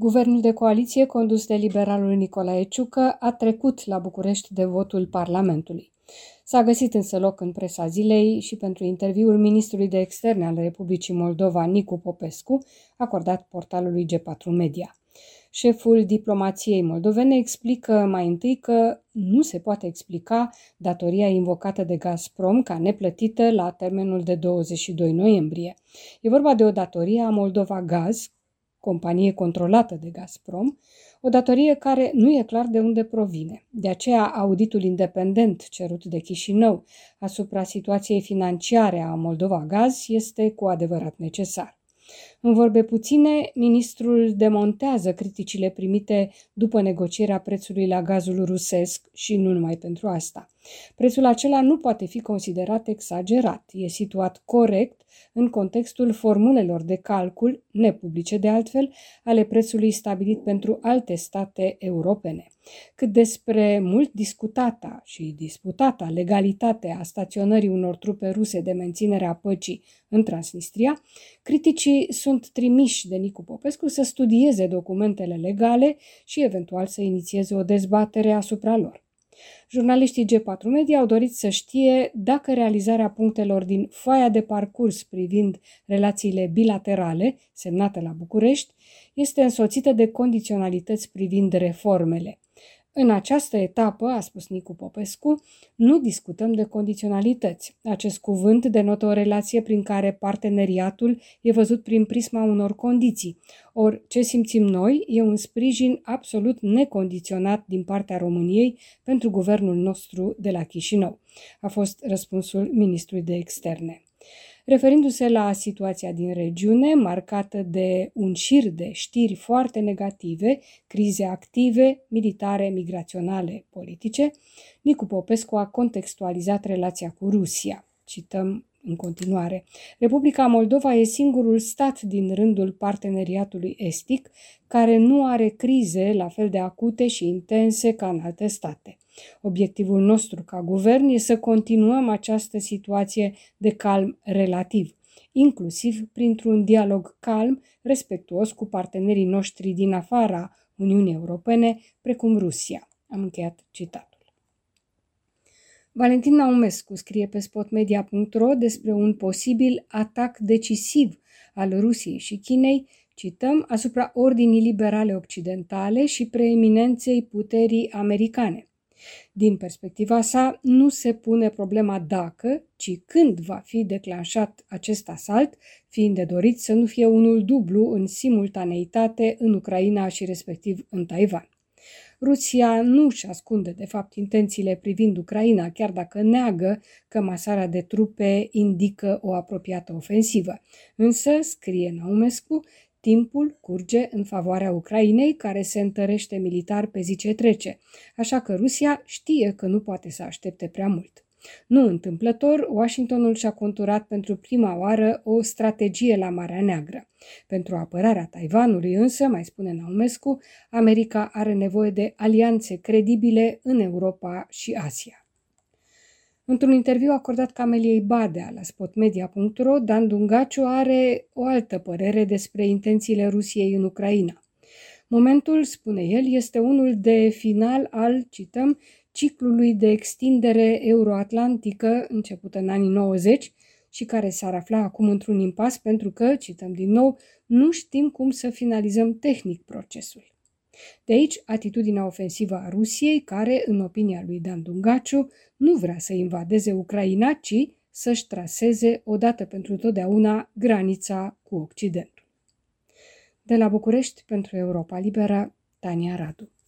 Guvernul de coaliție, condus de liberalul Nicolae Ciucă, a trecut la București de votul Parlamentului. S-a găsit însă loc în presa zilei și pentru interviul ministrului de externe al Republicii Moldova, Nicu Popescu, acordat portalului G4 Media. Șeful diplomației moldovene explică mai întâi că nu se poate explica datoria invocată de Gazprom ca neplătită la termenul de 22 noiembrie. E vorba de o datorie a Moldova Gaz, companie controlată de Gazprom, o datorie care nu e clar de unde provine. De aceea, auditul independent cerut de Chișinău asupra situației financiare a Moldova Gaz este cu adevărat necesar. În vorbe puține, ministrul demontează criticile primite după negocierea prețului la gazul rusesc și nu numai pentru asta. Prețul acela nu poate fi considerat exagerat, e situat corect în contextul formulelor de calcul, nepublice de altfel, ale prețului stabilit pentru alte state europene. Cât despre mult discutata și disputata legalitate a staționării unor trupe ruse de menținere a păcii în Transnistria, criticii sunt trimiși de Nicu Popescu să studieze documentele legale și eventual să inițieze o dezbatere asupra lor. Jurnaliștii G4 Media au dorit să știe dacă realizarea punctelor din foaia de parcurs privind relațiile bilaterale, semnată la București, este însoțită de condiționalități privind reformele. În această etapă, a spus Nicu Popescu, nu discutăm de condiționalități. Acest cuvânt denotă o relație prin care parteneriatul e văzut prin prisma unor condiții. Ori ce simțim noi e un sprijin absolut necondiționat din partea României pentru guvernul nostru de la Chișinău, a fost răspunsul ministrului de externe. Referindu-se la situația din regiune, marcată de un șir de știri foarte negative, crize active, militare, migraționale, politice, Nicu Popescu a contextualizat relația cu Rusia. Cităm în continuare. Republica Moldova e singurul stat din rândul parteneriatului estic care nu are crize la fel de acute și intense ca în alte state. Obiectivul nostru ca guvern e să continuăm această situație de calm relativ, inclusiv printr-un dialog calm, respectuos cu partenerii noștri din afara Uniunii Europene, precum Rusia. Am încheiat citatul. Valentin Naumescu scrie pe spotmedia.ro despre un posibil atac decisiv al Rusiei și Chinei, cităm, asupra ordinii liberale occidentale și preeminenței puterii americane. Din perspectiva sa, nu se pune problema dacă, ci când va fi declanșat acest asalt, fiind de dorit să nu fie unul dublu în simultaneitate în Ucraina și respectiv în Taiwan. Rusia nu își ascunde, de fapt, intențiile privind Ucraina, chiar dacă neagă că masarea de trupe indică o apropiată ofensivă. Însă, scrie Naumescu, timpul curge în favoarea Ucrainei, care se întărește militar pe zi ce trece, așa că Rusia știe că nu poate să aștepte prea mult. Nu întâmplător, Washingtonul și-a conturat pentru prima oară o strategie la Marea Neagră. Pentru apărarea Taiwanului însă, mai spune Naumescu, America are nevoie de alianțe credibile în Europa și Asia. Într-un interviu acordat Cameliei Badea la spotmedia.ro, Dan Dungaciu are o altă părere despre intențiile Rusiei în Ucraina. Momentul, spune el, este unul de final al, cităm, ciclului de extindere euroatlantică început în anii 90 și care s-ar afla acum într-un impas pentru că, cităm din nou, nu știm cum să finalizăm tehnic procesul. De aici, atitudinea ofensivă a Rusiei, care, în opinia lui Dan Dungaciu, nu vrea să invadeze Ucraina, ci să-și traseze odată pentru totdeauna granița cu Occidentul. De la București, pentru Europa Liberă, Tania Radu.